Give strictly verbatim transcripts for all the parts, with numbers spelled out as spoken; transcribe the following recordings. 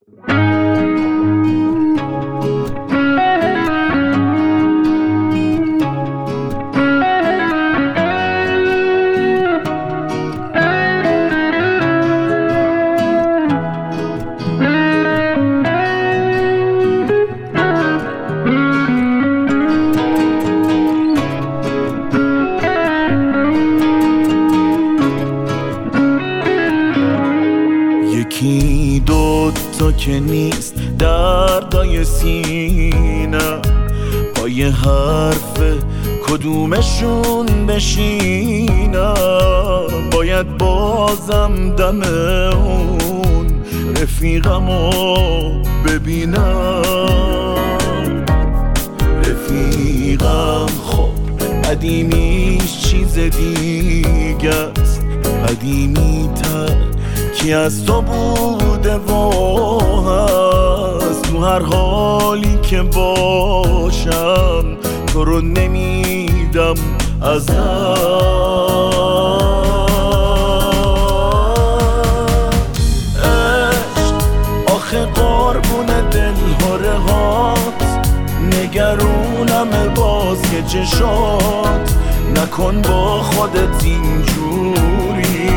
یکی دوتا که نیست دردای سینه، با یه حرف کدومشون بشینم. باید بازم دم اون رفیقمو ببینم. رفیقم خب قدیمیش چیز دیگه است، قدیمی تر کی از تو بوده و هست. تو هر حالی که باشم تو رو نمیدم از عشق. آخه قربون دلهاره هات، نگرونم باز که چشات. نکن با خودت اینجوری،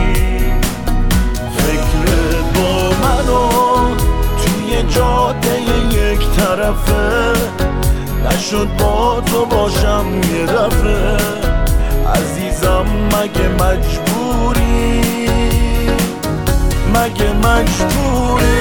فکرت با منو توی جاده یک طرفه. نشد با تو باشم یه دفعه، عزیزم مگه مجبوری، مگه مجبوری.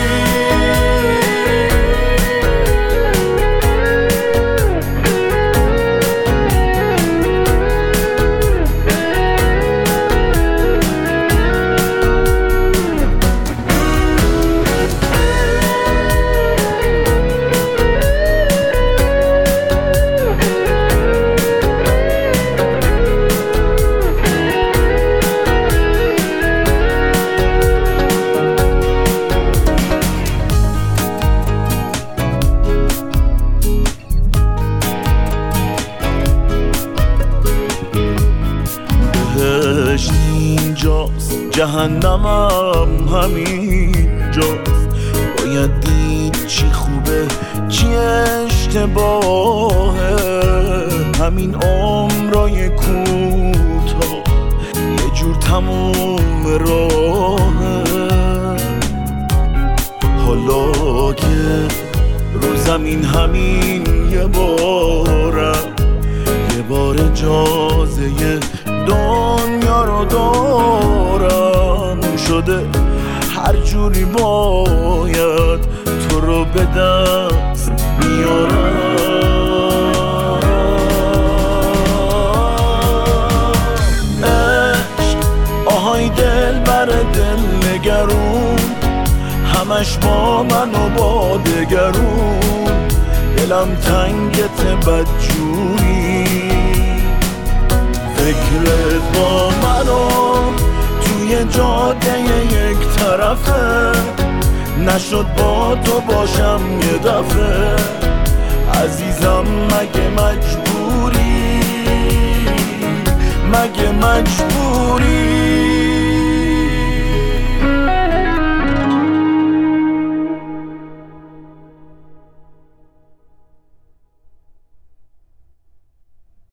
بهشت اینجاست، جهنمم همینجاست. باید دید چی خوبه چی اشتباهه. همین عمرای کوتاه یه جور تموم راهه. حالا که رو زمین همین یه بارم، یه بار اجازه دنیا رو دارم شده. هر جوری باید تو رو به دست بیارم. عشق آهای دل بر دل نگرون، همش با من و با دگرون. دلم تنگت بدجوری، فکرت با منو توی جاده یک طرفه. نشد با تو باشم یه دفعه، عزیزم مگه مجبوری، مگه مجبوری.